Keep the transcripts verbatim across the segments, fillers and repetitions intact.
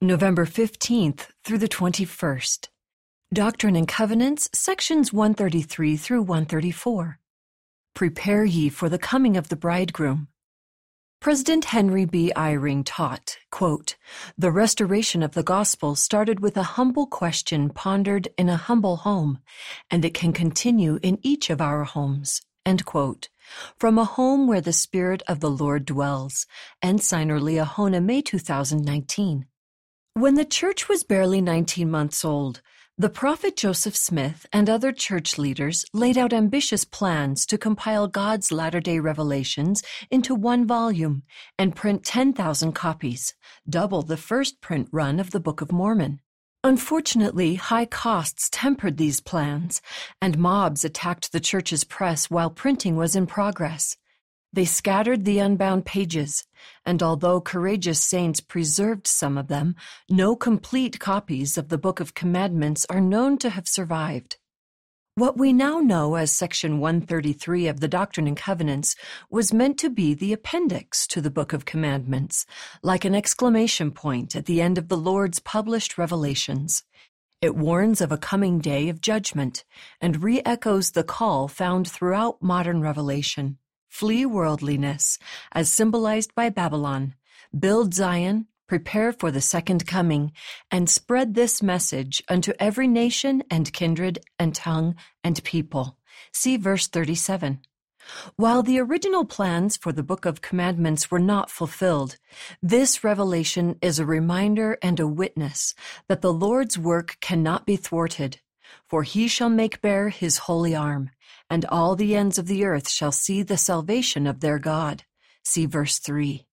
November fifteenth through the twenty-first. Doctrine and Covenants, sections one thirty-three through one thirty-four. Prepare ye for the coming of the bridegroom. President Henry B. Eyring taught, quote, "The restoration of the gospel started with a humble question pondered in a humble home, and it can continue in each of our homes." End quote. From a home where the Spirit of the Lord dwells. Ensigner Liahona, May two thousand nineteen. When the church was barely nineteen months old, the prophet Joseph Smith and other church leaders laid out ambitious plans to compile God's latter-day revelations into one volume and print ten thousand copies, double the first print run of the Book of Mormon. Unfortunately, high costs tempered these plans, and mobs attacked the church's press while printing was in progress. They scattered the unbound pages, and although courageous saints preserved some of them, no complete copies of the Book of Commandments are known to have survived. What we now know as Section one thirty-three of the Doctrine and Covenants was meant to be the appendix to the Book of Commandments, like an exclamation point at the end of the Lord's published revelations. It warns of a coming day of judgment and re-echoes the call found throughout modern revelation. Flee worldliness, as symbolized by Babylon. Build Zion, prepare for the second coming, and spread this message unto every nation and kindred and tongue and people. See verse thirty-seven. While the original plans for the Book of Commandments were not fulfilled, this revelation is a reminder and a witness that the Lord's work cannot be thwarted, for he shall make bare his holy arm, and all the ends of the earth shall see the salvation of their God. See verse three.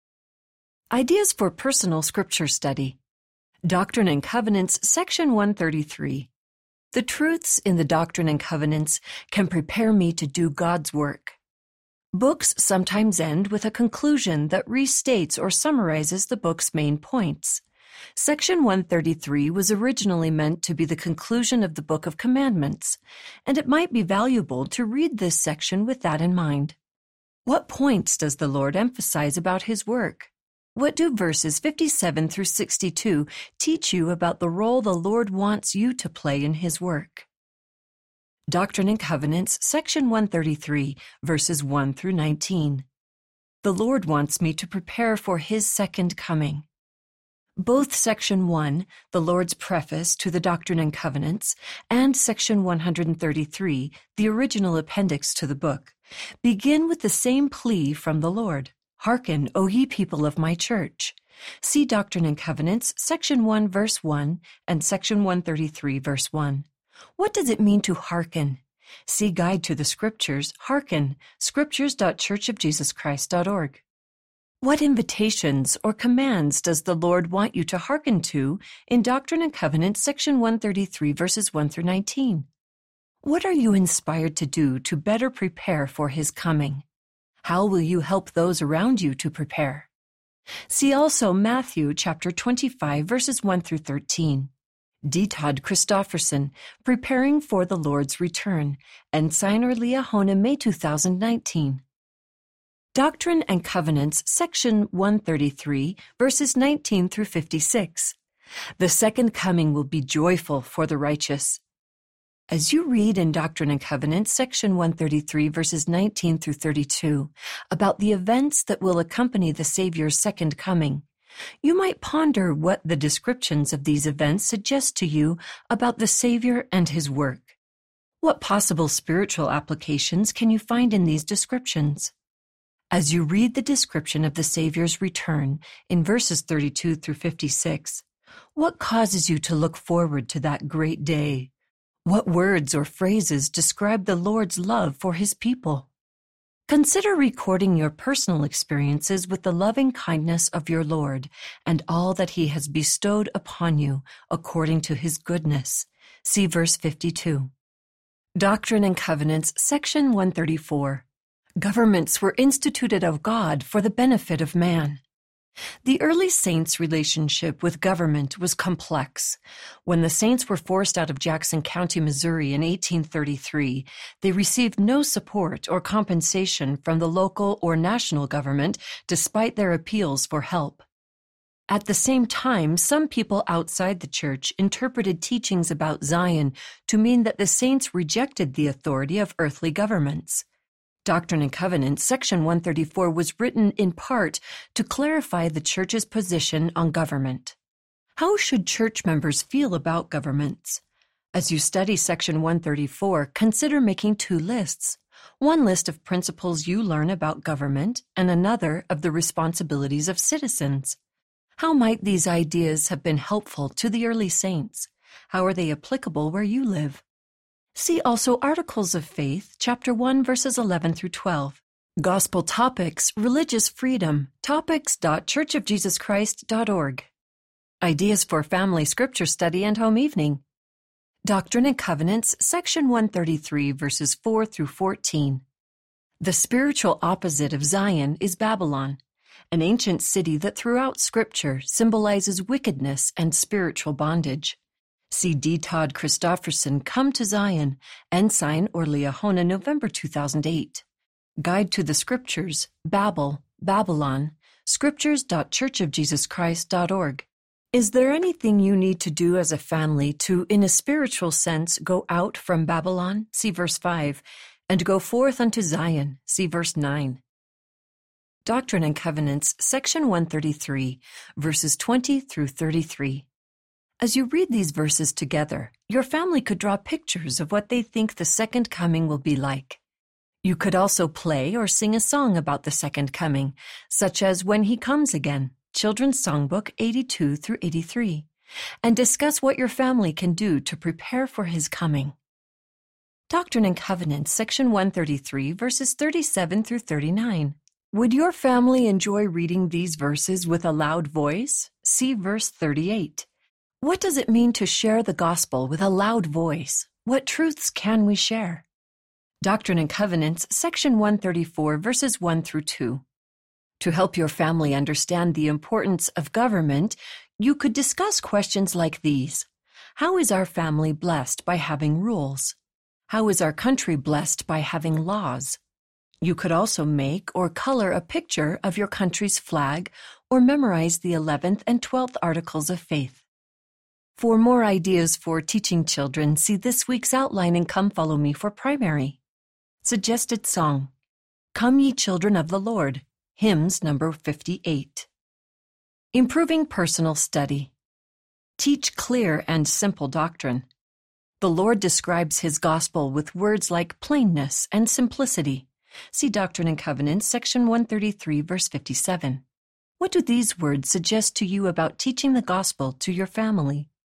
Ideas for personal scripture study. Doctrine and Covenants, section one thirty-three. The truths in the Doctrine and Covenants can prepare me to do God's work. Books sometimes end with a conclusion that restates or summarizes the book's main points. Section one thirty-three was originally meant to be the conclusion of the Book of Commandments, and it might be valuable to read this section with that in mind. What points does the Lord emphasize about his work? What do verses fifty-seven through sixty-two teach you about the role the Lord wants you to play in his work? Doctrine and Covenants, section one thirty-three, verses one through nineteen. The Lord wants me to prepare for his second coming. Both Section one, the Lord's preface to the Doctrine and Covenants, and Section one thirty-three, the original appendix to the book, begin with the same plea from the Lord. Hearken, O ye people of my church. See Doctrine and Covenants, Section one, verse one, and Section one thirty-three, verse one. What does it mean to hearken? See Guide to the Scriptures, Hearken, scriptures dot church of jesus christ dot org. What invitations or commands does the Lord want you to hearken to in Doctrine and Covenants, section one thirty-three, verses one through nineteen? What are you inspired to do to better prepare for his coming? How will you help those around you to prepare? See also Matthew chapter twenty-five, verses one through thirteen. D. Todd Christofferson, Preparing for the Lord's Return, Ensigner Liahona, May two thousand nineteen. Doctrine and Covenants, section one thirty-three, verses nineteen through fifty-six. The second coming will be joyful for the righteous. As you read in Doctrine and Covenants, section one thirty-three, verses nineteen through thirty-two, about the events that will accompany the Savior's second coming, you might ponder what the descriptions of these events suggest to you about the Savior and his work. What possible spiritual applications can you find in these descriptions? As you read the description of the Savior's return in verses thirty-two through fifty-six, what causes you to look forward to that great day? What words or phrases describe the Lord's love for his people? Consider recording your personal experiences with the loving kindness of your Lord and all that he has bestowed upon you according to his goodness. See verse fifty-two. Doctrine and Covenants, section one thirty-four. Governments were instituted of God for the benefit of man. The early saints' relationship with government was complex. When the saints were forced out of Jackson County, Missouri in eighteen thirty-three, they received no support or compensation from the local or national government despite their appeals for help. At the same time, some people outside the church interpreted teachings about Zion to mean that the saints rejected the authority of earthly governments. Doctrine and Covenants, section one thirty-four, was written in part to clarify the church's position on government. How should church members feel about governments? As you study section one thirty-four, consider making two lists. One list of principles you learn about government and another of the responsibilities of citizens. How might these ideas have been helpful to the early saints? How are they applicable where you live? See also Articles of Faith, chapter one, verses eleven through twelve. Gospel Topics, Religious Freedom, topics dot church of jesus christ dot org. Ideas for Family Scripture Study and Home Evening. Doctrine and Covenants, section one thirty-three, verses four through fourteen. The spiritual opposite of Zion is Babylon, an ancient city that throughout Scripture symbolizes wickedness and spiritual bondage. See D. Todd Christofferson, Come to Zion, Ensign or Liahona, November two thousand eight. Guide to the Scriptures, Babel, Babylon, scriptures dot church of jesus christ dot org. Is there anything you need to do as a family to, in a spiritual sense, go out from Babylon? See verse five. And go forth unto Zion. See verse nine. Doctrine and Covenants, section one thirty-three, verses twenty through thirty-three. As you read these verses together, your family could draw pictures of what they think the second coming will be like. You could also play or sing a song about the second coming, such as When He Comes Again, Children's Songbook eighty-two through eighty-three, and discuss what your family can do to prepare for His coming. Doctrine and Covenants, section one thirty-three, verses thirty-seven through thirty-nine. Would your family enjoy reading these verses with a loud voice? See verse thirty-eight. What does it mean to share the gospel with a loud voice? What truths can we share? Doctrine and Covenants, section one thirty-four, verses one through two. To help your family understand the importance of government, you could discuss questions like these. How is our family blessed by having rules? How is our country blessed by having laws? You could also make or color a picture of your country's flag or memorize the eleventh and twelfth Articles of Faith. For more ideas for teaching children, see this week's outline in Come Follow Me for primary. Suggested song, Come Ye Children of the Lord, hymns number fifty-eight. Improving personal study. Teach clear and simple doctrine. The Lord describes His gospel with words like plainness and simplicity. See Doctrine and Covenants, section one thirty-three, verse fifty-seven. What do these words suggest to you about teaching the gospel to your family?